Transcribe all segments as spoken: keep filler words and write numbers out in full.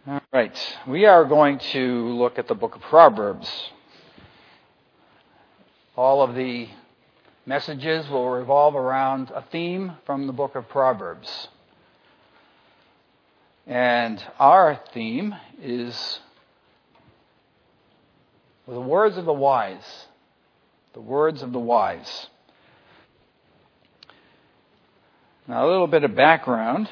All right, we are going to look at the book of Proverbs. All of the messages will revolve around a theme from the book of Proverbs. And our theme is the words of the wise. The words of the wise. Now, a little bit of background.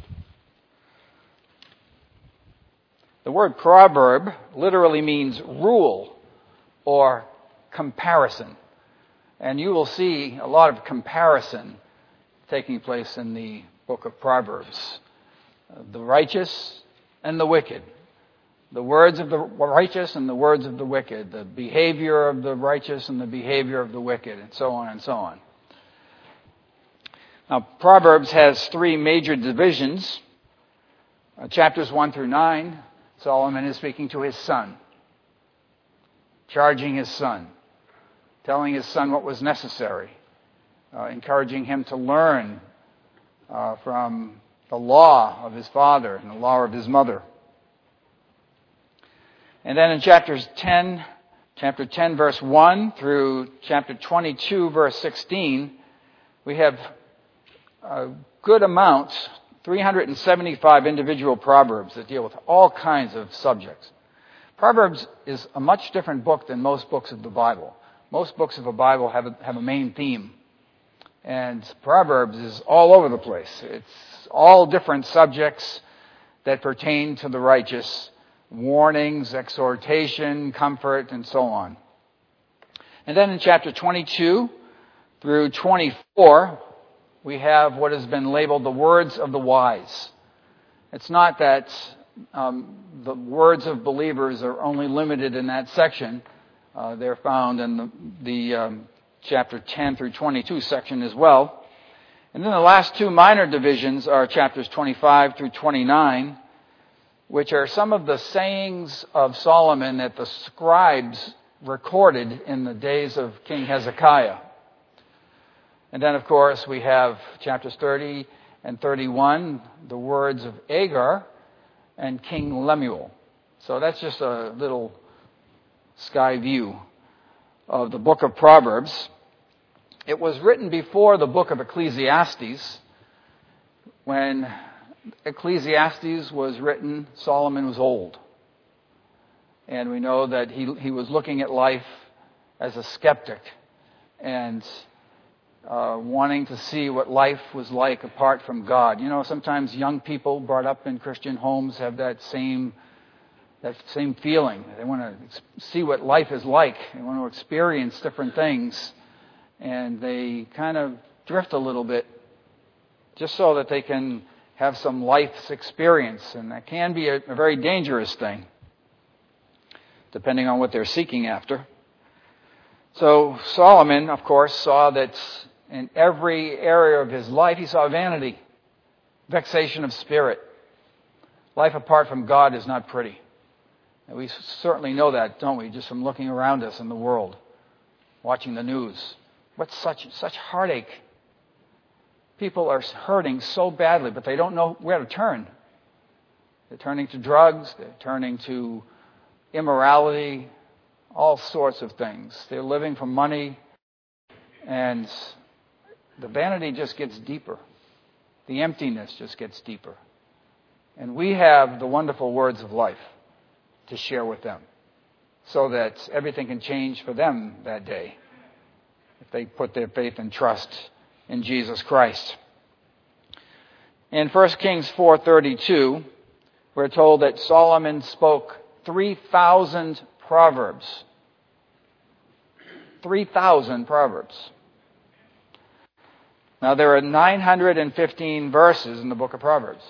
The word proverb literally means rule or comparison. And you will see a lot of comparison taking place in the book of Proverbs. The righteous and the wicked. The words of the righteous and the words of the wicked. The behavior of the righteous and the behavior of the wicked, and so on and so on. Now, Proverbs has three major divisions. Uh, chapters one through nine. Solomon is speaking to his son, charging his son, telling his son what was necessary, uh, encouraging him to learn uh, from the law of his father and the law of his mother. And then in chapters ten, chapter ten, verse one through chapter twenty-two, verse sixteen, we have a good amount, three hundred seventy-five individual proverbs that deal with all kinds of subjects. Proverbs is a much different book than most books of the Bible. Most books of the Bible have a, have a main theme. And Proverbs is all over the place. It's all different subjects that pertain to the righteous. Warnings, exhortation, comfort, and so on. And then in chapter twenty-two through twenty-four, we have what has been labeled the words of the wise. It's not that um, the words of believers are only limited in that section. Uh, they're found in the, the um, chapter ten through twenty-two section as well. And then the last two minor divisions are chapters twenty-five through twenty-nine, which are some of the sayings of Solomon that the scribes recorded in the days of King Hezekiah. And then, of course, we have chapters thirty and thirty-one, the words of Agur and King Lemuel. So that's just a little sky view of the book of Proverbs. It was written before the book of Ecclesiastes. When Ecclesiastes was written, Solomon was old. And we know that he, he was looking at life as a skeptic and Uh, wanting to see what life was like apart from God. You know, sometimes young people brought up in Christian homes have that same that same feeling. They want to see what life is like. They want to experience different things. And they kind of drift a little bit just so that they can have some life's experience. And that can be a, a very dangerous thing, depending on what they're seeking after. So Solomon, of course, saw that in every area of his life, he saw vanity, vexation of spirit. Life apart from God is not pretty. And we certainly know that, don't we, just from looking around us in the world, watching the news. What's such such heartache? People are hurting so badly, but they don't know where to turn. They're turning to drugs, they're turning to immorality, all sorts of things. They're living for money, and the vanity just gets deeper. The emptiness just gets deeper. And we have the wonderful words of life to share with them so that everything can change for them that day if they put their faith and trust in Jesus Christ. In First Kings four thirty-two, we're told that Solomon spoke three thousand Proverbs. three thousand Proverbs. Now, there are nine hundred fifteen verses in the book of Proverbs.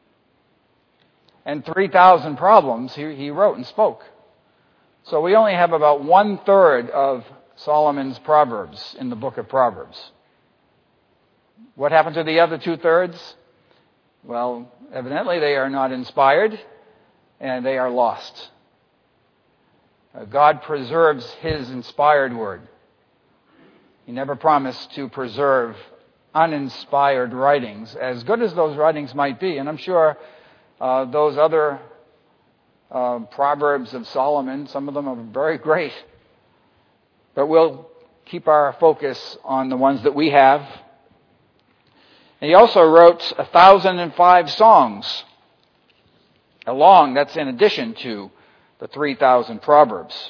And three thousand problems he, he wrote and spoke. So we only have about one-third of Solomon's Proverbs in the book of Proverbs. What happened to the other two-thirds? Well, evidently they are not inspired and they are lost. God preserves His inspired word. He never promised to preserve uninspired writings, as good as those writings might be. And I'm sure uh, those other uh, Proverbs of Solomon. Some of them are very great. But we'll keep our focus on the ones that we have. And he also wrote one thousand five songs along. That's in addition to the three thousand Proverbs.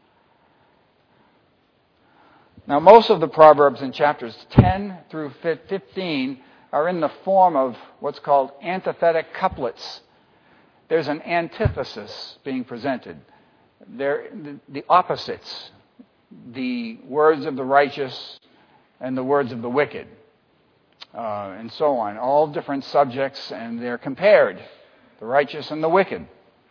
Now, most of the Proverbs in chapters ten through fifteen are in the form of what's called antithetic couplets. There's an antithesis being presented. They're the opposites, the words of the righteous and the words of the wicked, uh, and so on. All different subjects, and they're compared, the righteous and the wicked.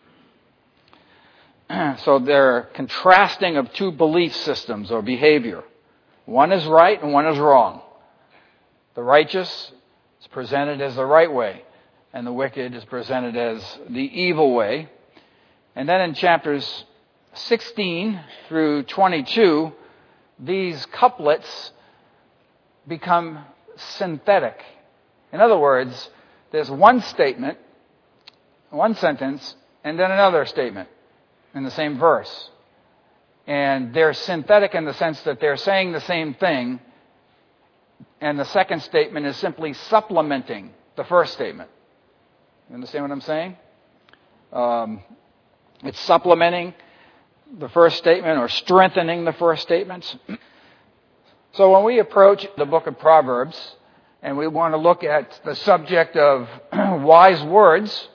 So they're contrasting of two belief systems or behavior. One is right and one is wrong. The righteous is presented as the right way, and the wicked is presented as the evil way. And then in chapters sixteen through twenty-two, these couplets become synthetic. In other words, there's one statement, one sentence, and then another statement in the same verse. And they're synthetic in the sense that they're saying the same thing, and the second statement is simply supplementing the first statement. You understand what I'm saying? Um, it's supplementing the first statement or strengthening the first statements. So when we approach the book of Proverbs and we want to look at the subject of wise words,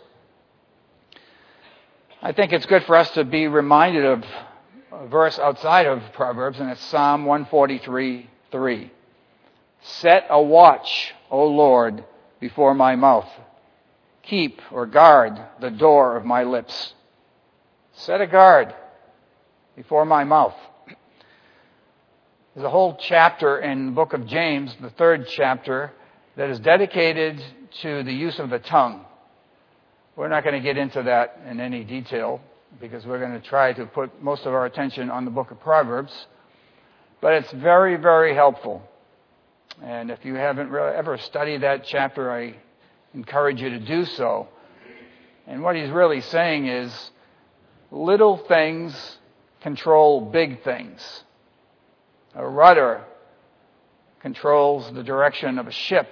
I think it's good for us to be reminded of a verse outside of Proverbs, and it's Psalm one forty-three, three. Set a watch, O Lord, before my mouth. Keep or guard the door of my lips. Set a guard before my mouth. There's a whole chapter in the book of James, the third chapter, that is dedicated to the use of the tongue. We're not going to get into that in any detail because we're going to try to put most of our attention on the book of Proverbs. But it's very, very helpful. And if you haven't really ever studied that chapter, I encourage you to do so. And what he's really saying is, little things control big things. A rudder controls the direction of a ship.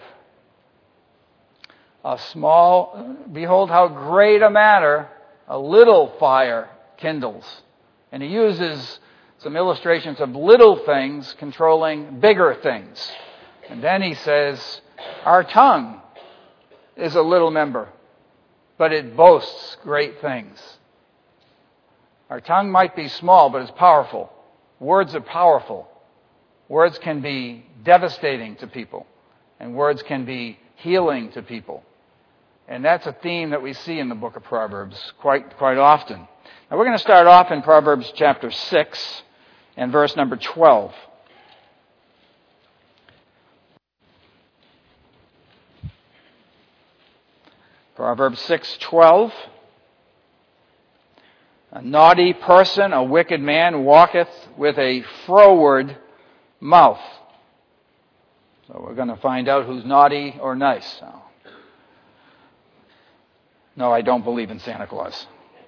A small, behold how great a matter a little fire kindles. And he uses some illustrations of little things controlling bigger things. And then he says, our tongue is a little member, but it boasts great things. Our tongue might be small, but it's powerful. Words are powerful. Words can be devastating to people, and words can be healing to people. And that's a theme that we see in the book of Proverbs quite, quite often. Now we're going to start off in Proverbs chapter six and verse number twelve. Proverbs six twelve. A naughty person, a wicked man, walketh with a froward mouth. So we're going to find out who's naughty or nice. So. No, I don't believe in Santa Claus.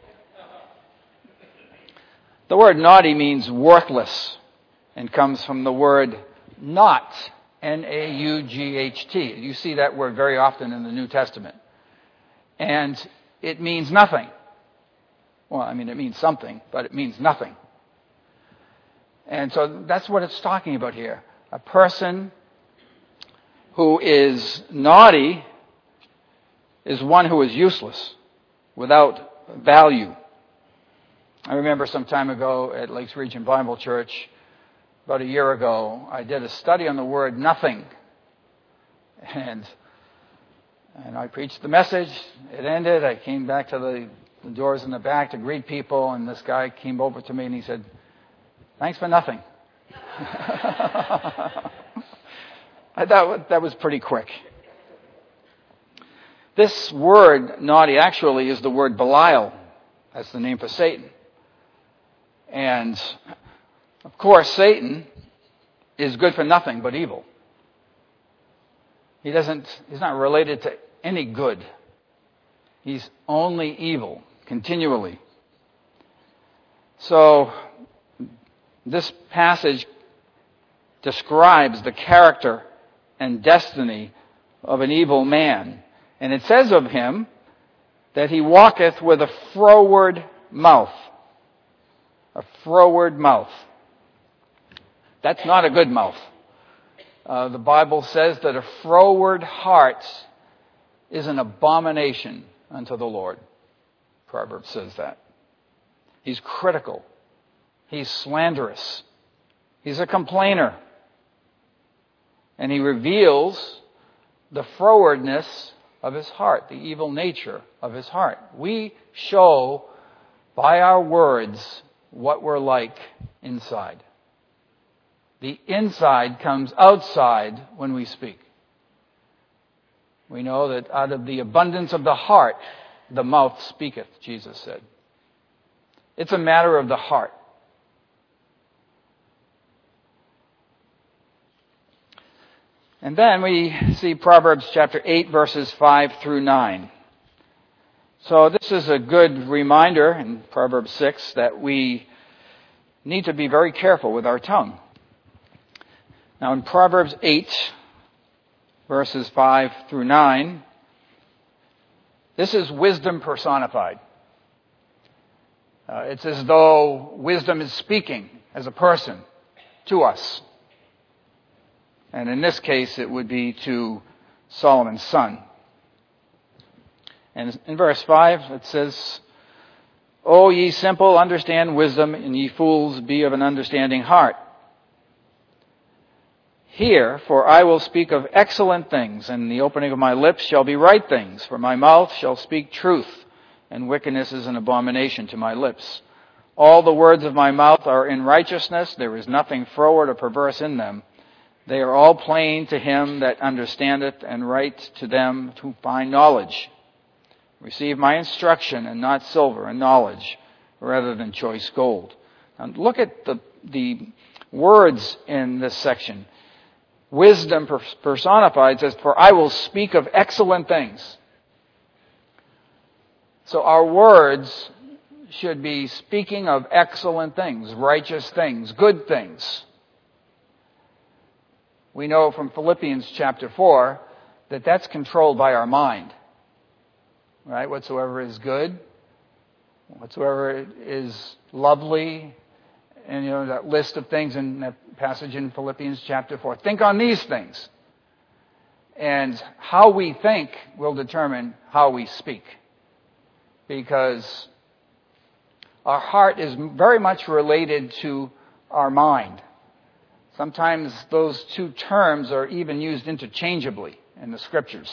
The word naughty means worthless and comes from the word not, N A U G H T. You see that word very often in the New Testament. And it means nothing. Well, I mean, it means something, but it means nothing. And so that's what it's talking about here. A person who is naughty is one who is useless, without value. I remember some time ago at Lakes Region Bible Church, about a year ago, I did a study on the word nothing. And and I preached the message. It ended. I came back to the, the doors in the back to greet people, and this guy came over to me and he said, thanks for nothing. I thought that was pretty quick. This word, naughty, actually is the word Belial. That's the name for Satan. And, of course, Satan is good for nothing but evil. He doesn't, he's not related to any good. He's only evil, continually. So this passage describes the character and destiny of an evil man. And it says of him that he walketh with a froward mouth. A froward mouth. That's not a good mouth. Uh, the Bible says that a froward heart is an abomination unto the Lord. Proverbs says that. He's critical. He's slanderous. He's a complainer. And he reveals the frowardness of his heart, the evil nature of his heart. We show by our words what we're like inside. The inside comes outside when we speak. We know that out of the abundance of the heart, the mouth speaketh, Jesus said. It's a matter of the heart. And then we see Proverbs chapter eight, verses five through nine. So this is a good reminder in Proverbs six that we need to be very careful with our tongue. Now in Proverbs eight, verses five through nine, this is wisdom personified. Uh, it's as though wisdom is speaking as a person to us. And in this case, it would be to Solomon's son. And in verse five, it says, O ye simple, understand wisdom, and ye fools, be of an understanding heart. Hear, for I will speak of excellent things, and the opening of my lips shall be right things, for my mouth shall speak truth, and wickedness is an abomination to my lips. All the words of my mouth are in righteousness, there is nothing froward or perverse in them. They are all plain to him that understandeth, and right to them who find knowledge. Receive my instruction, and not silver, and knowledge, rather than choice gold. Now look at the, the words in this section. Wisdom personified says, for I will speak of excellent things. So our words should be speaking of excellent things, righteous things, good things. We know from Philippians chapter four that that's controlled by our mind. Right? Whatsoever is good, whatsoever is lovely, and you know that list of things in that passage in Philippians chapter four. Think on these things. And how we think will determine how we speak. Because our heart is very much related to our mind. Sometimes those two terms are even used interchangeably in the Scriptures.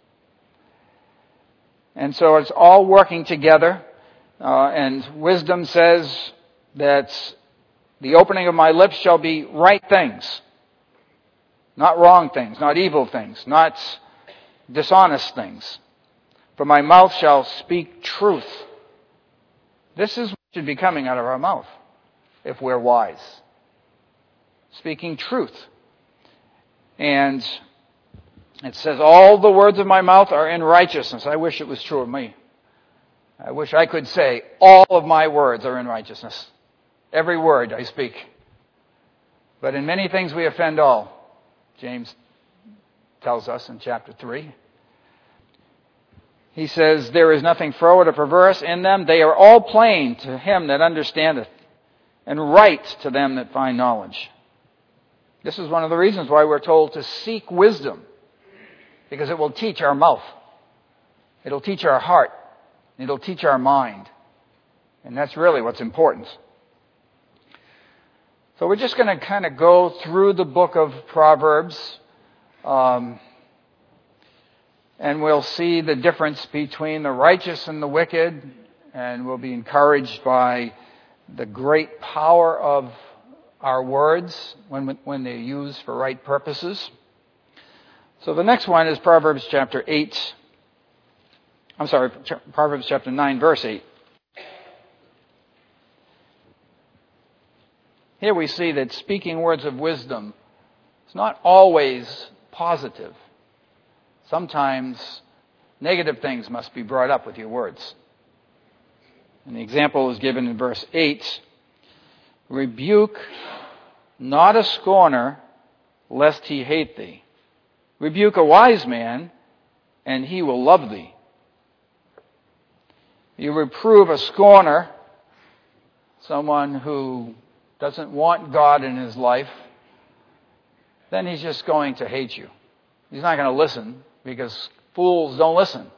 And so it's all working together. Uh, and wisdom says that the opening of my lips shall be right things. Not wrong things, not evil things, not dishonest things. For my mouth shall speak truth. This is what should be coming out of our mouth if we're wise. Speaking truth. And it says, all the words of my mouth are in righteousness. I wish it was true of me. I wish I could say, all of my words are in righteousness. Every word I speak. But in many things we offend all. James tells us in chapter three. He says, there is nothing froward or perverse in them. They are all plain to him that understandeth, and right to them that find knowledge. This is one of the reasons why we're told to seek wisdom. Because it will teach our mouth. It'll teach our heart. It'll teach our mind. And that's really what's important. So we're just going to kind of go through the book of Proverbs. Um, and we'll see the difference between the righteous and the wicked. And we'll be encouraged by the great power of our words when, when they're used for right purposes. So the next one is Proverbs chapter eight. I'm sorry, Proverbs chapter nine, verse eight. Here we see that speaking words of wisdom is not always positive. Sometimes negative things must be brought up with your words. And the example is given in verse eight. Rebuke not a scorner, lest he hate thee. Rebuke a wise man, and he will love thee. You reprove a scorner, someone who doesn't want God in his life, then he's just going to hate you. He's not going to listen, because fools don't listen.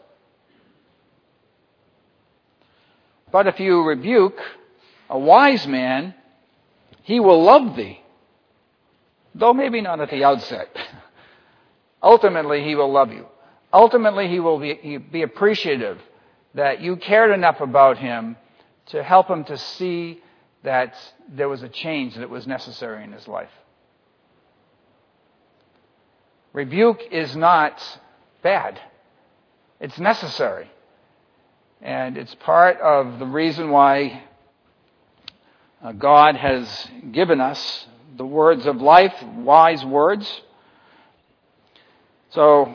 But if you rebuke a wise man, he will love thee. Though maybe not at the outset. Ultimately, he will love you. Ultimately, he will be, be appreciative that you cared enough about him to help him to see that there was a change that was necessary in his life. Rebuke is not bad. It's necessary. And it's part of the reason why uh, God has given us the words of life, wise words. So,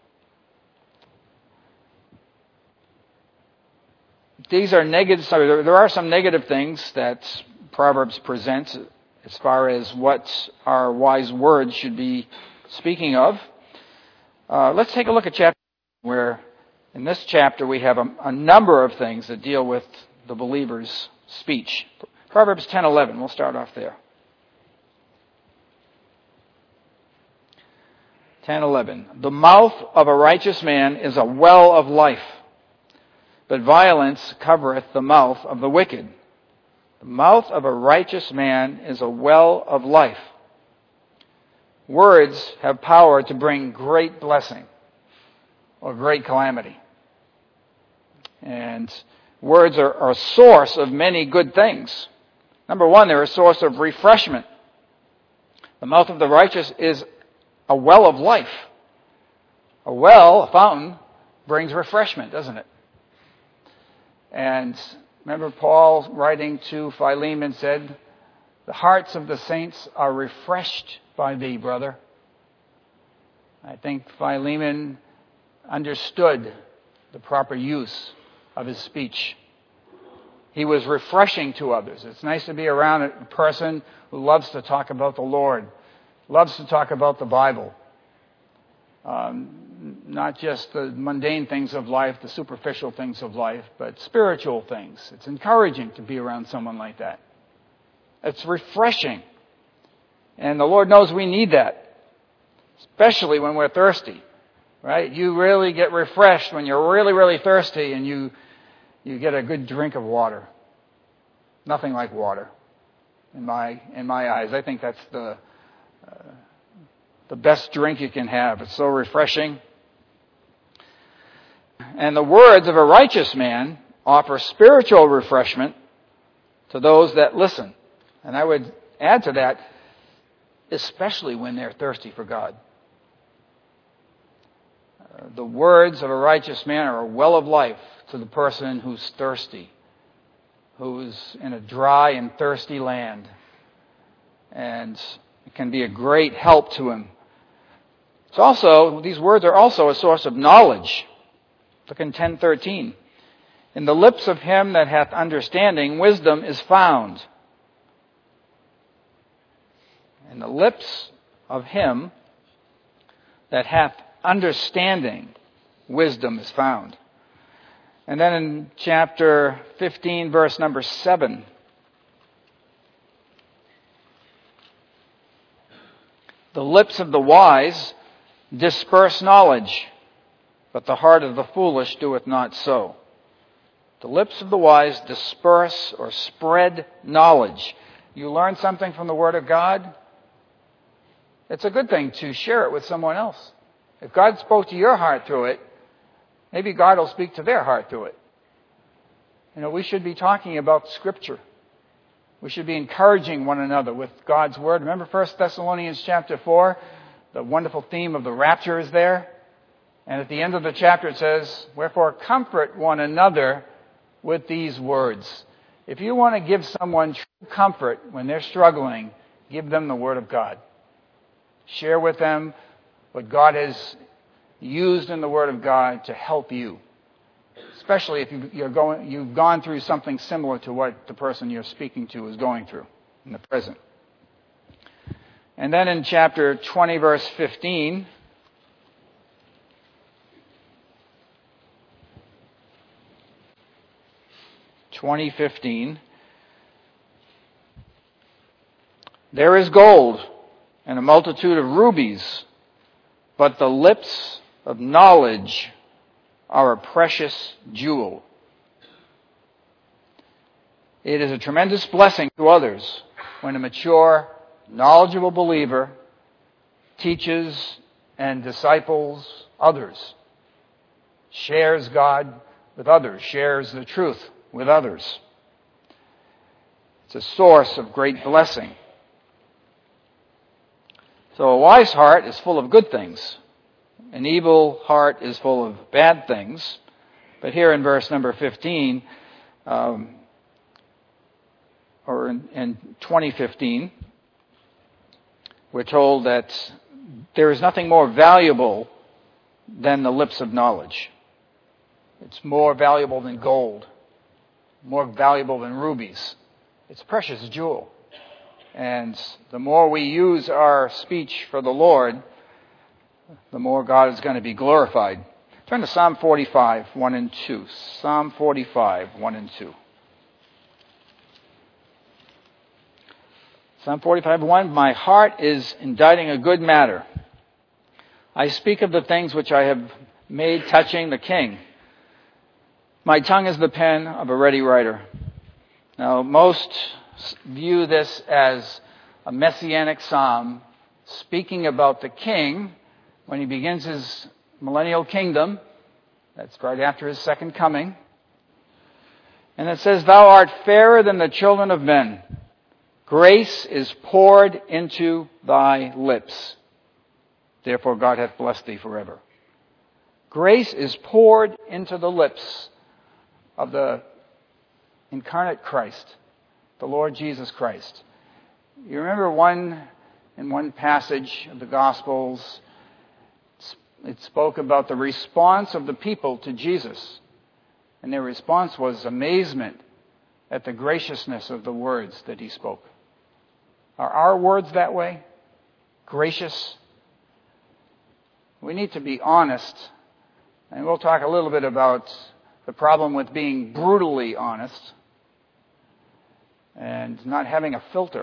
these are negative. Sorry, there, there are some negative things that Proverbs presents as far as what our wise words should be speaking of. Uh, let's take a look at chapter where in this chapter we have a, a number of things that deal with the believer's speech. Proverbs ten eleven, we'll start off there. ten eleven. The mouth of a righteous man is a well of life, but violence covereth the mouth of the wicked. The mouth of a righteous man is a well of life. Words have power to bring great blessing or great calamity. And words are, are a source of many good things. Number one, they're a source of refreshment. The mouth of the righteous is a well of life. A well, a fountain, brings refreshment, doesn't it? And remember Paul writing to Philemon said, the hearts of the saints are refreshed by thee, brother. I think Philemon understood the proper use of his speech. He was refreshing to others. It's nice to be around a person who loves to talk about the Lord, loves to talk about the Bible. Um, not just the mundane things of life, the superficial things of life, but spiritual things. It's encouraging to be around someone like that. It's refreshing. And the Lord knows we need that, especially when we're thirsty, right? You really get refreshed when you're really, really thirsty and you you get a good drink of water. Nothing like water in my in my eyes. I think that's the uh, the best drink you can have. It's so refreshing. And the words of a righteous man offer spiritual refreshment to those that listen. And I would add to that, especially when they're thirsty for God. Uh, the words of a righteous man are a well of life to the person who's thirsty, who's in a dry and thirsty land. And it can be a great help to him. It's also, these words are also a source of knowledge. Look in ten thirteen. In the lips of him that hath understanding, wisdom is found. In the lips of him that hath understanding, wisdom is found. And then in chapter fifteen, verse number seven. The lips of the wise disperse knowledge, but the heart of the foolish doeth not so. The lips of the wise disperse or spread knowledge. You learn something from the Word of God, it's a good thing to share it with someone else. If God spoke to your heart through it, maybe God will speak to their heart through it. You know, we should be talking about Scripture. We should be encouraging one another with God's Word. Remember First Thessalonians chapter four? The wonderful theme of the rapture is there. And at the end of the chapter it says, wherefore comfort one another with these words. If you want to give someone true comfort when they're struggling, give them the Word of God. Share with them what God has used in the Word of God to help you. Especially if you're going, you've gone through something similar to what the person you're speaking to is going through. in the present. And then in chapter twenty, verse fifteen, twenty fifteen, there is gold and a multitude of rubies, but the lips of knowledge are a precious jewel. It is a tremendous blessing to others when a mature, knowledgeable believer teaches and disciples others, shares God with others, shares the truth with others. It's a source of great blessing. So a wise heart is full of good things. An evil heart is full of bad things. But here in verse number fifteen, um, or in, in twenty fifteen, we're told that there is nothing more valuable than the lips of knowledge. It's more valuable than gold, more valuable than rubies. It's a precious jewel. And the more we use our speech for the Lord, the more God is going to be glorified. Turn to Psalm forty-five, one and two. Psalm forty-five, one and two. Psalm forty-five, one. My heart is inditing a good matter. I speak of the things which I have made touching the king. My tongue is the pen of a ready writer. Now, most view this as a messianic psalm speaking about the king when he begins his millennial kingdom. That's right after his second coming. And it says, Thou art fairer than the children of men. Grace is poured into thy lips. Therefore God hath blessed thee forever. Grace is poured into the lips of the incarnate Christ, the Lord Jesus Christ. You remember one in one passage of the Gospels, it spoke about the response of the people to Jesus. And their response was amazement at the graciousness of the words that he spoke. Are our words that way? Gracious? We need to be honest. And we'll talk a little bit about the problem with being brutally honest and not having a filter.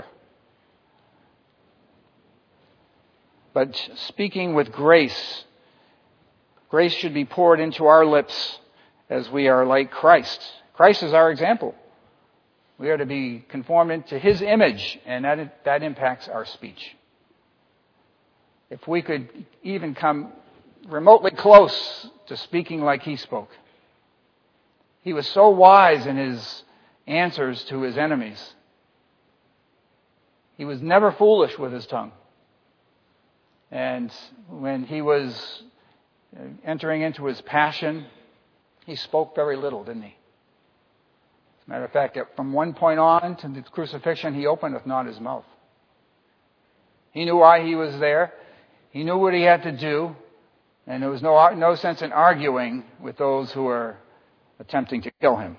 But speaking with grace, grace should be poured into our lips as we are like Christ. Christ is our example. We are to be conformed into his image, and that, that impacts our speech. If we could even come remotely close to speaking like he spoke. He was so wise in his answers to his enemies. He was never foolish with his tongue. And when he was entering into his passion, he spoke very little, didn't he? As a matter of fact, from one point on to the crucifixion, he openeth not his mouth. He knew why he was there. He knew what he had to do. And there was no, no sense in arguing with those who were attempting to kill him.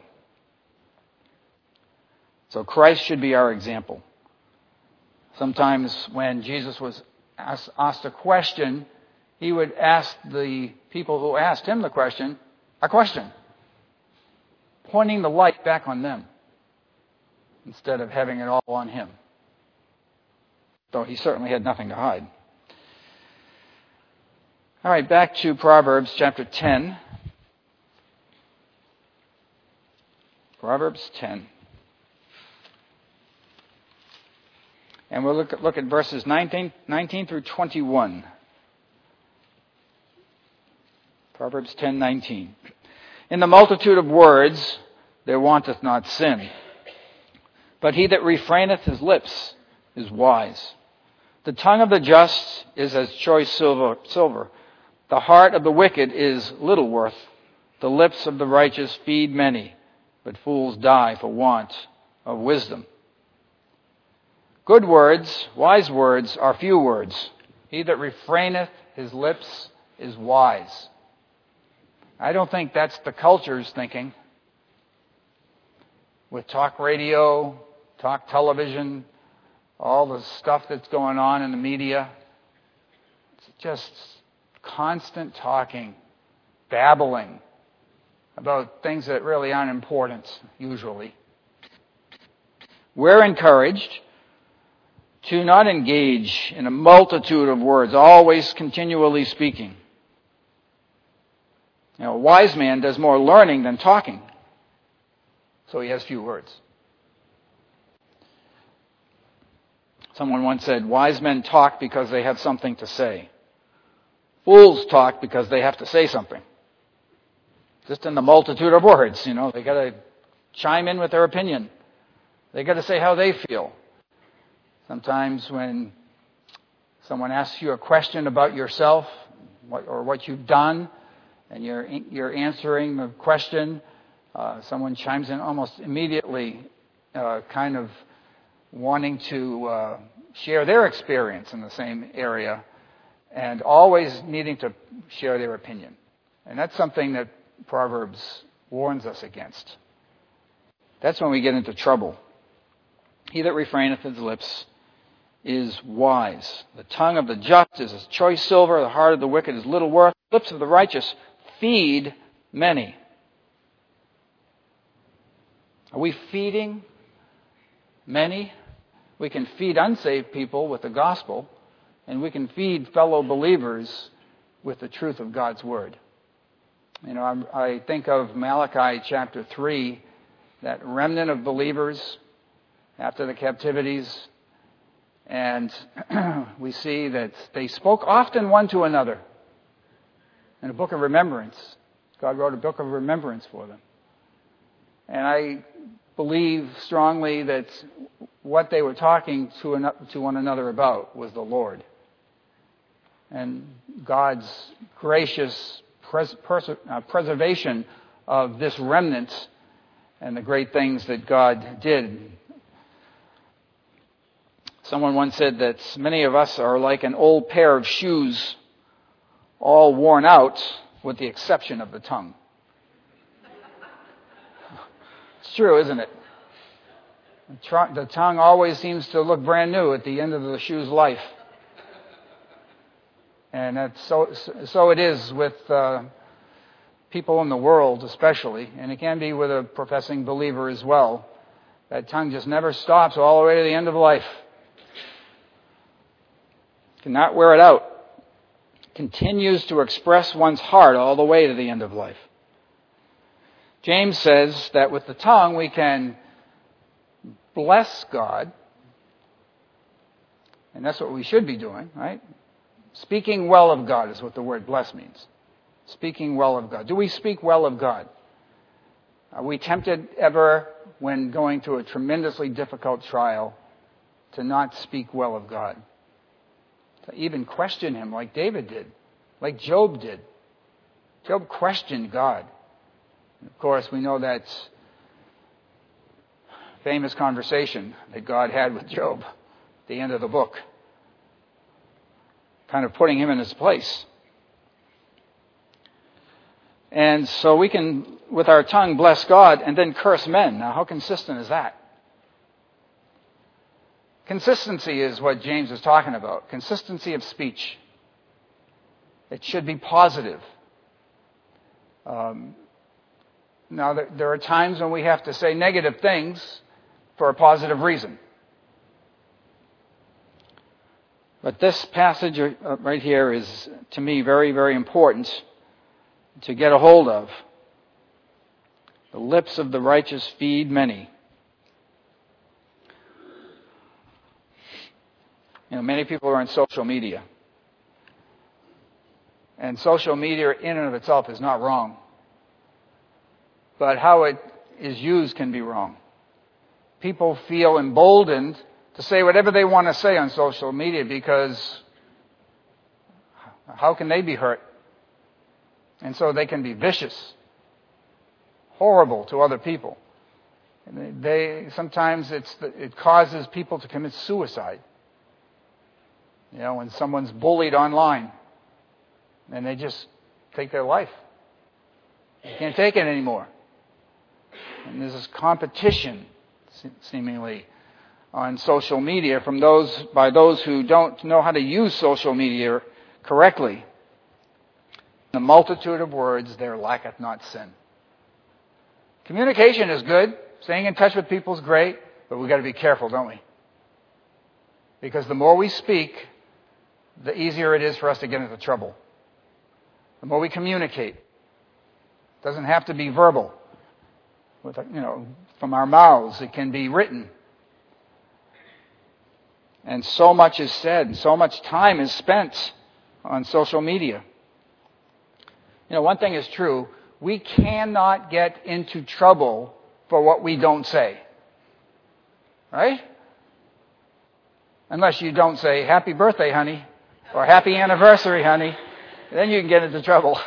So Christ should be our example. Sometimes when Jesus was asked, asked a question, he would ask the people who asked him the question, a question, pointing the light back on them instead of having it all on him. Though he certainly had nothing to hide. All right, back to Proverbs chapter ten. Proverbs ten. And we'll look at, look at verses nineteen, nineteen through twenty-one. Proverbs ten nineteen. In the multitude of words there wanteth not sin, but he that refraineth his lips is wise. The tongue of the just is as choice silver. silver. The heart of the wicked is little worth. The lips of the righteous feed many, but fools die for want of wisdom. Good words, wise words, are few words. He that refraineth his lips is wise. I don't think that's the culture's thinking. With talk radio, talk television, all the stuff that's going on in the media. It's just constant talking, babbling about things that really aren't important, usually. We're encouraged to not engage in a multitude of words, always continually speaking. You know, a wise man does more learning than talking, so he has few words. Someone once said, wise men talk because they have something to say. Fools talk because they have to say something. Just in the multitude of words, you know, they got to chime in with their opinion. They got to say how they feel. Sometimes when someone asks you a question about yourself or what you've done, and you're you're answering the question, uh, someone chimes in almost immediately, uh, kind of wanting to uh, share their experience in the same area, and always needing to share their opinion. And that's something that Proverbs warns us against. That's when we get into trouble. He that refraineth his lips is wise. The tongue of the just is as choice silver, the heart of the wicked is little worth. The lips of the righteous feed many. Are we feeding many? We can feed unsaved people with the gospel, and we can feed fellow believers with the truth of God's word. You know, I'm, I think of Malachi chapter three, that remnant of believers after the captivities, and we see that they spoke often one to another in a book of remembrance. God wrote a book of remembrance for them. And I believe strongly that what they were talking to, an, to one another about was the Lord. And God's gracious pres, pers, uh, preservation of this remnant and the great things that God did. Someone once said that many of us are like an old pair of shoes, all worn out with the exception of the tongue. It's true, isn't it? The tongue always seems to look brand new at the end of the shoe's life. And that's so, so it is with uh, people in the world especially, and it can be with a professing believer as well. That tongue just never stops all the way to the end of life. Cannot wear it out. Continues to express one's heart all the way to the end of life. James says that with the tongue we can bless God, and that's what we should be doing, right? Speaking well of God is what the word bless means. Speaking well of God. Do we speak well of God? Are we tempted ever, when going through a tremendously difficult trial, to not speak well of God? To even question Him like David did, like Job did. Job questioned God. And of course, we know that famous conversation that God had with Job at the end of the book, kind of putting him in his place. And so we can, with our tongue, bless God and then curse men. Now, how consistent is that? Consistency is what James is talking about. Consistency of speech. It should be positive. Um, now, there, there are times when we have to say negative things for a positive reason. But this passage right here is, to me, very, very important to get a hold of. The lips of the righteous feed many. You know, many people are on social media. And social media in and of itself is not wrong. But how it is used can be wrong. People feel emboldened to say whatever they want to say on social media because how can they be hurt? And so they can be vicious, horrible to other people. And they sometimes it's it causes people to commit suicide. You know, when someone's bullied online, and they just take their life. They can't take it anymore. And there's this competition, seemingly, on social media from those by those who don't know how to use social media correctly. The multitude of words there lacketh not sin. Communication is good. Staying in touch with people is great, but we've got to be careful, don't we? Because the more we speak, the easier it is for us to get into trouble. The more we communicate. It doesn't have to be verbal. With, you know, from our mouths, it can be written. And so much is said, so much time is spent on social media. You know, one thing is true. We cannot get into trouble for what we don't say. Right? Unless you don't say, happy birthday, honey, or happy anniversary, honey. Then you can get into trouble.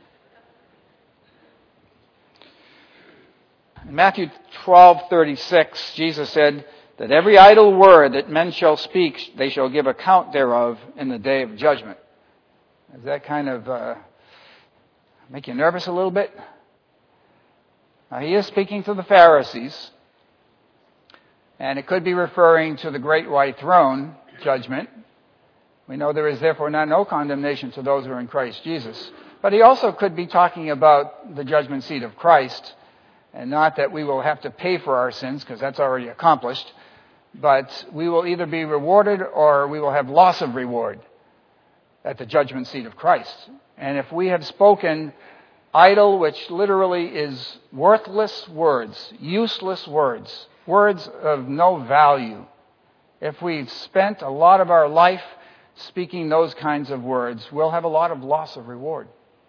In Matthew twelve thirty-six, Jesus said that every idle word that men shall speak, they shall give account thereof in the day of judgment. Does that kind of uh, make you nervous a little bit? Now, he is speaking to the Pharisees, and it could be referring to the great white throne judgment. We know there is therefore now no condemnation to those who are in Christ Jesus. But he also could be talking about the judgment seat of Christ, and not that we will have to pay for our sins, because that's already accomplished, but we will either be rewarded or we will have loss of reward at the judgment seat of Christ. And if we have spoken idle, which literally is worthless words, useless words, words of no value, if we've spent a lot of our life speaking those kinds of words, we'll have a lot of loss of reward.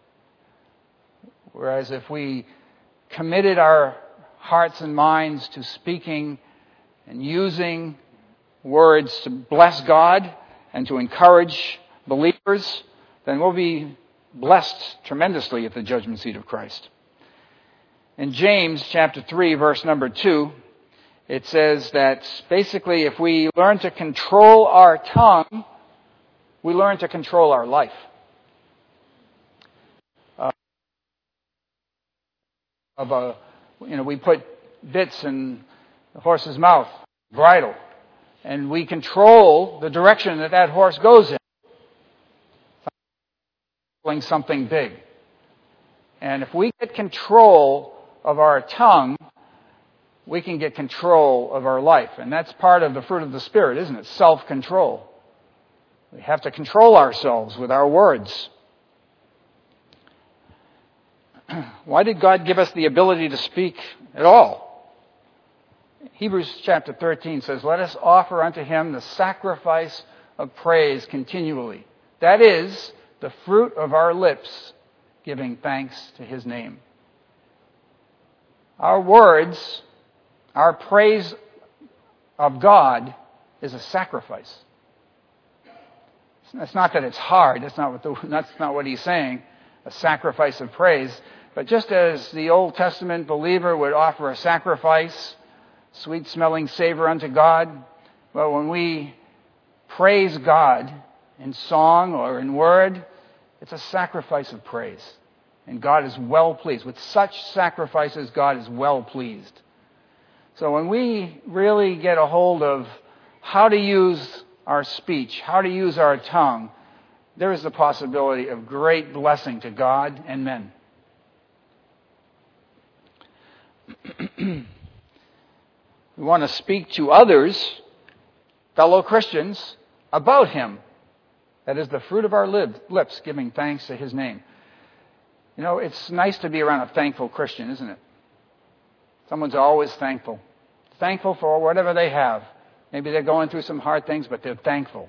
Whereas if we committed our hearts and minds to speaking and using words to bless God and to encourage believers, then we'll be blessed tremendously at the judgment seat of Christ. In James chapter three, verse number two, it says that basically if we learn to control our tongue, we learn to control our life. Uh, of a, you know, we put bits in the horse's mouth, bridle, and we control the direction that that horse goes in. Something big. And if we get control of our tongue, we can get control of our life. And that's part of the fruit of the Spirit, isn't it? Self-control. We have to control ourselves with our words. Why did God give us the ability to speak at all? Hebrews chapter thirteen says, let us offer unto him the sacrifice of praise continually. That is, the fruit of our lips, giving thanks to his name. Our words, our praise of God is a sacrifice. It's not that it's hard. That's not what the, that's not what he's saying, a sacrifice of praise. But just as the Old Testament believer would offer a sacrifice, sweet-smelling savor unto God, well, when we praise God in song or in word, it's a sacrifice of praise. And God is well pleased. With such sacrifices, God is well pleased. So when we really get a hold of how to use our speech, how to use our tongue, there is the possibility of great blessing to God and men. We want to speak to others, fellow Christians, about him. That is the fruit of our lips, giving thanks to his name. You know, it's nice to be around a thankful Christian, isn't it? Someone's always thankful. Thankful for whatever they have. Maybe they're going through some hard things, but they're thankful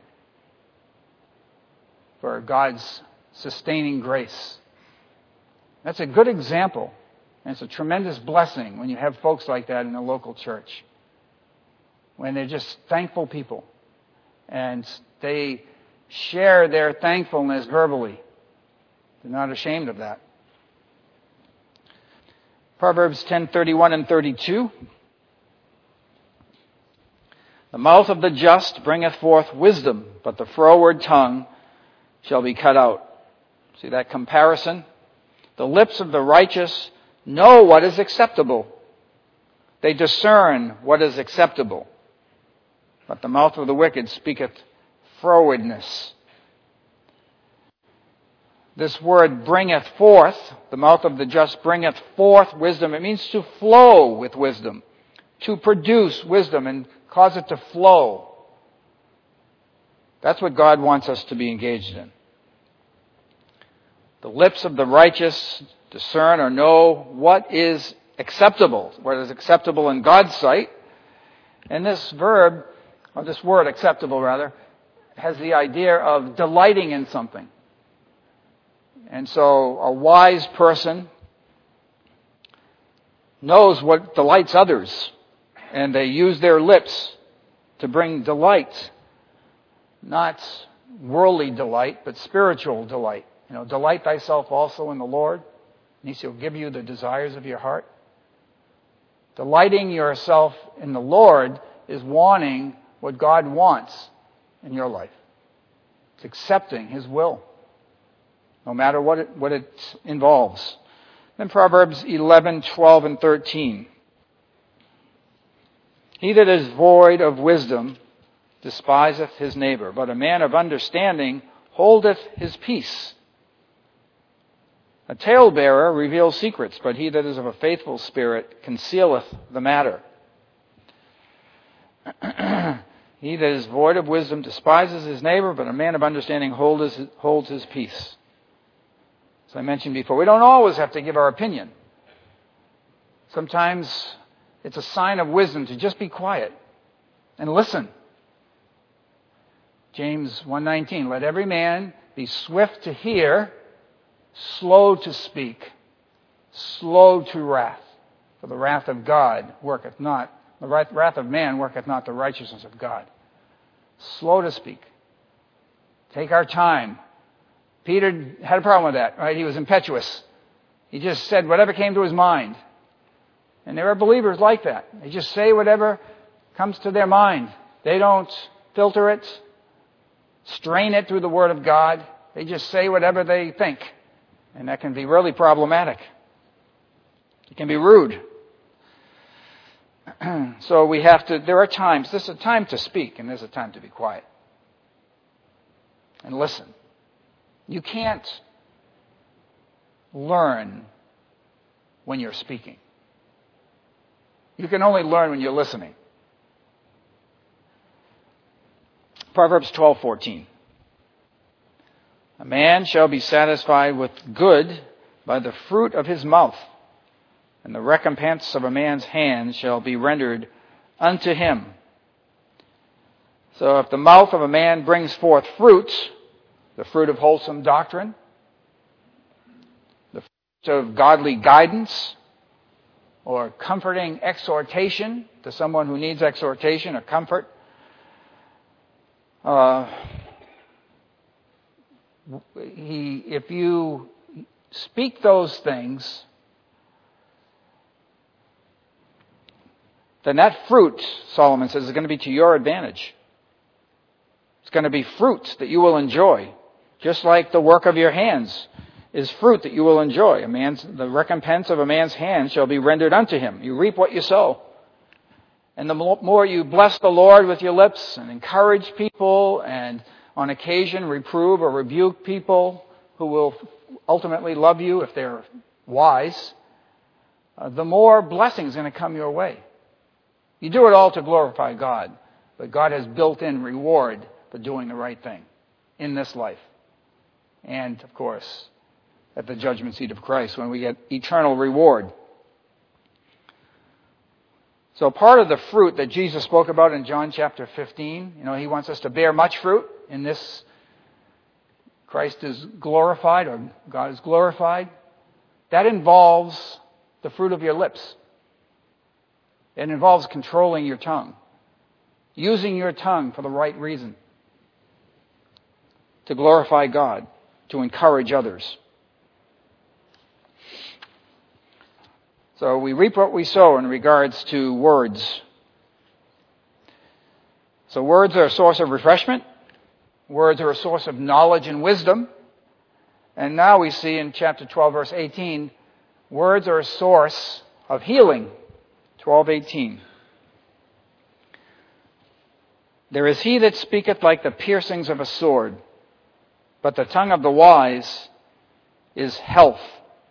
for God's sustaining grace. That's a good example. And it's a tremendous blessing when you have folks like that in a local church. When they're just thankful people. And they share their thankfulness verbally. They're not ashamed of that. Proverbs ten thirty-one and thirty-two. The mouth of the just bringeth forth wisdom, but the froward tongue shall be cut out. See that comparison? The lips of the righteous know what is acceptable. They discern what is acceptable. but the mouth of the wicked speaketh frowardness. This word bringeth forth, the mouth of the just bringeth forth wisdom. It means to flow with wisdom, to produce wisdom and cause it to flow. That's what God wants us to be engaged in. The lips of the righteous discern or know what is acceptable, what is acceptable in God's sight. And this verb, or this word acceptable rather, has the idea of delighting in something. And so a wise person knows what delights others, and they use their lips to bring delight, not worldly delight, but spiritual delight. You know, delight thyself also in the Lord, and He shall give you the desires of your heart. Delighting yourself in the Lord is wanting what God wants in your life. It's accepting His will, no matter what it, what it involves. Then Proverbs eleven, twelve, and thirteen. He that is void of wisdom despiseth his neighbor, but a man of understanding holdeth his peace. A talebearer reveals secrets, but he that is of a faithful spirit concealeth the matter. He that is void of wisdom despises his neighbor, but a man of understanding holds his, holds his peace. As I mentioned before, we don't always have to give our opinion. Sometimes it's a sign of wisdom to just be quiet and listen. James one nineteen, let every man be swift to hear, slow to speak, slow to wrath. For the wrath of God worketh not, the wrath of man worketh not the righteousness of God. Slow to speak. Take our time. Peter had a problem with that, right? He was impetuous. He just said whatever came to his mind. And there are believers like that. They just say whatever comes to their mind. They don't filter it, strain it through the Word of God. They just say whatever they think. And that can be really problematic. It can be rude. So we have to, there are times, there's a time to speak and there's a time to be quiet. And listen. You can't learn when you're speaking. You can only learn when you're listening. Proverbs twelve fourteen. A man shall be satisfied with good by the fruit of his mouth, and the recompense of a man's hand shall be rendered unto him. So if the mouth of a man brings forth fruit, the fruit of wholesome doctrine, the fruit of godly guidance, or comforting exhortation to someone who needs exhortation or comfort, uh, he, if you speak those things, then that fruit, Solomon says, is going to be to your advantage. It's going to be fruit that you will enjoy, just like the work of your hands is fruit that you will enjoy. A man's, the recompense of a man's hand shall be rendered unto him. You reap what you sow. And the more you bless the Lord with your lips and encourage people and on occasion reprove or rebuke people who will ultimately love you if they're wise, uh, the more blessing is going to come your way. You do it all to glorify God, but God has built in reward for doing the right thing in this life. And, of course, at the judgment seat of Christ when we get eternal reward. So part of the fruit that Jesus spoke about in John chapter fifteen, you know, He wants us to bear much fruit. In this, Christ is glorified, or God is glorified. That involves the fruit of your lips. It involves controlling your tongue. Using your tongue for the right reason. To glorify God. To encourage others. So we reap what we sow in regards to words. So words are a source of refreshment. Words are a source of knowledge and wisdom. And now we see in chapter twelve, verse eighteen, words are a source of healing. twelve eighteen. There is he that speaketh like the piercings of a sword, but the tongue of the wise is health.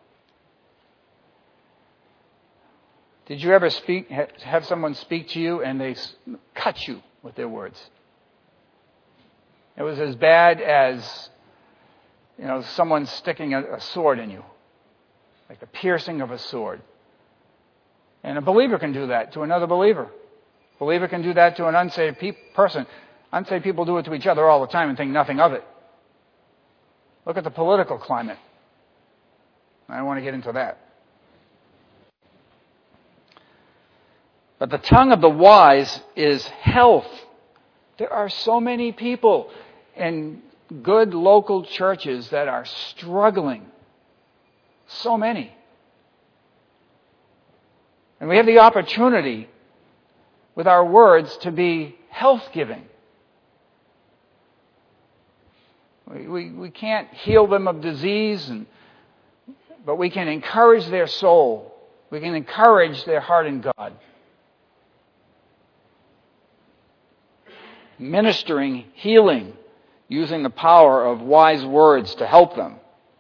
Did you ever speak, have someone speak to you and they cut you with their words? It was as bad as, you know, someone sticking a, a sword in you, like the piercing of a sword. And a believer can do that to another believer. A believer can do that to an unsaved pe- person. Unsaved people do it to each other all the time and think nothing of it. Look at the political climate. I don't want to get into that. But the tongue of the wise is health. There are so many people in good local churches that are struggling. So many. And we have the opportunity with our words to be health-giving. We, we, we can't heal them of disease, and, but we can encourage their soul. We can encourage their heart in God. Ministering, healing, using the power of wise words to help them.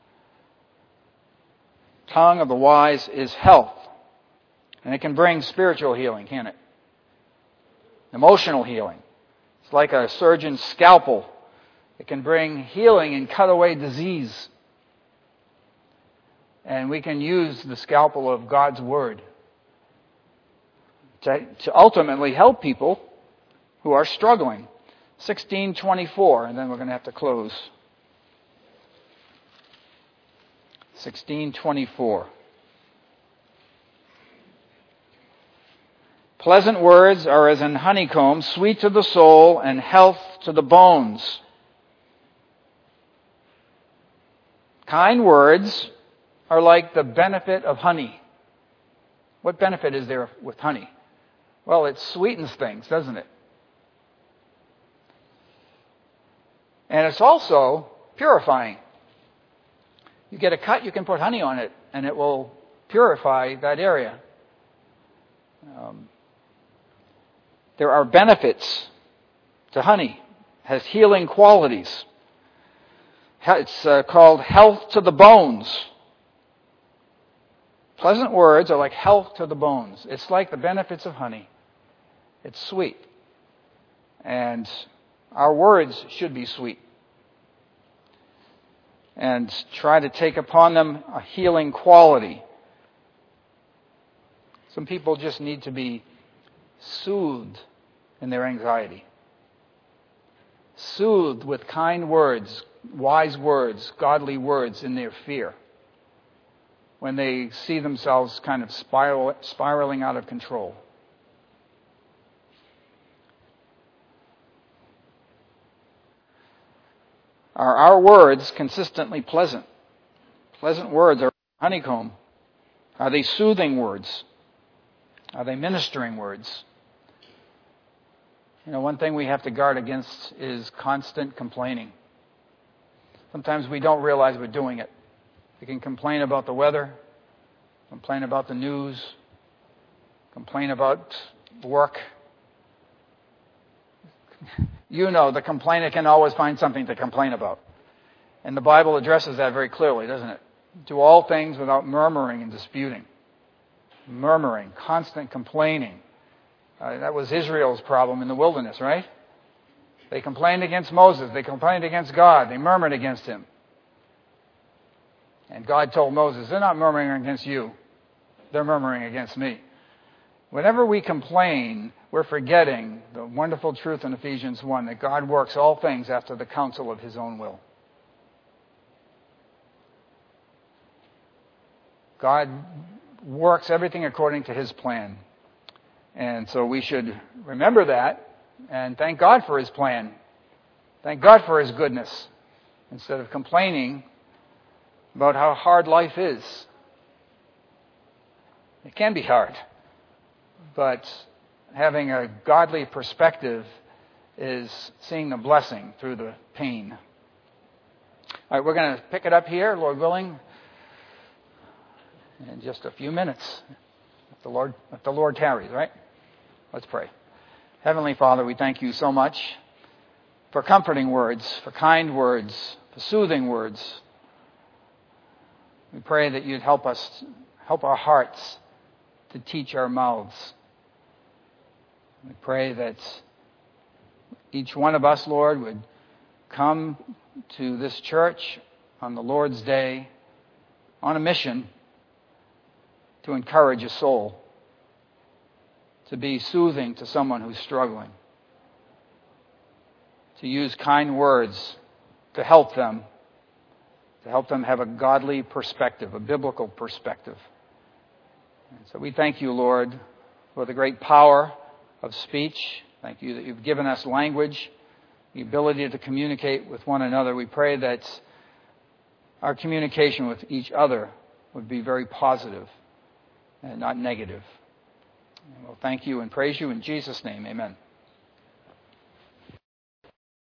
Tongue of the wise is health. And it can bring spiritual healing, can't it? Emotional healing. It's like a surgeon's scalpel. It can bring healing and cut away disease. And we can use the scalpel of God's Word to, to ultimately help people who are struggling. sixteen twenty-four, and then we're going to have to close. sixteen twenty-four. Pleasant words are as an honeycomb, sweet to the soul and health to the bones. Kind words are like the benefit of honey. What benefit is there with honey? Well, it sweetens things, doesn't it? And it's also purifying. You get a cut, you can put honey on it, and it will purify that area. Um, there are benefits to honey. It has healing qualities. It's uh, called health to the bones. Pleasant words are like health to the bones. It's like the benefits of honey. It's sweet. And our words should be sweet. And try to take upon them a healing quality. Some people just need to be soothed in their anxiety. Soothed with kind words, wise words, godly words in their fear. When they see themselves kind of spiral, spiraling out of control. Are our words consistently pleasant? Pleasant words are honeycomb. Are they soothing words? Are they ministering words? You know, one thing we have to guard against is constant complaining. Sometimes we don't realize we're doing it. We can complain about the weather, complain about the news, complain about work. You know, the complainer can always find something to complain about. And the Bible addresses that very clearly, doesn't it? Do all things without murmuring and disputing. Murmuring, constant complaining. Uh, that was Israel's problem in the wilderness, right? They complained against Moses. They complained against God. They murmured against him. And God told Moses, they're not murmuring against you. They're murmuring against me. Whenever we complain, we're forgetting the wonderful truth in Ephesians one that God works all things after the counsel of His own will. God works everything according to His plan. And so we should remember that and thank God for His plan. Thank God for His goodness instead of complaining about how hard life is. It can be hard. But having a godly perspective is seeing the blessing through the pain. All right, we're going to pick it up here, Lord willing, in just a few minutes. If the Lord, if the Lord tarries, right? Let's pray. Heavenly Father, we thank you so much for comforting words, for kind words, for soothing words. We pray that you'd help us, help our hearts to teach our mouths. We pray that each one of us, Lord, would come to this church on the Lord's Day on a mission to encourage a soul, to be soothing to someone who's struggling, to use kind words to help them, to help them have a godly perspective, a biblical perspective. And so we thank you, Lord, for the great power of speech. Thank you that you've given us language, the ability to communicate with one another. We pray that our communication with each other would be very positive and not negative. And we'll thank you and praise you in Jesus' name. Amen.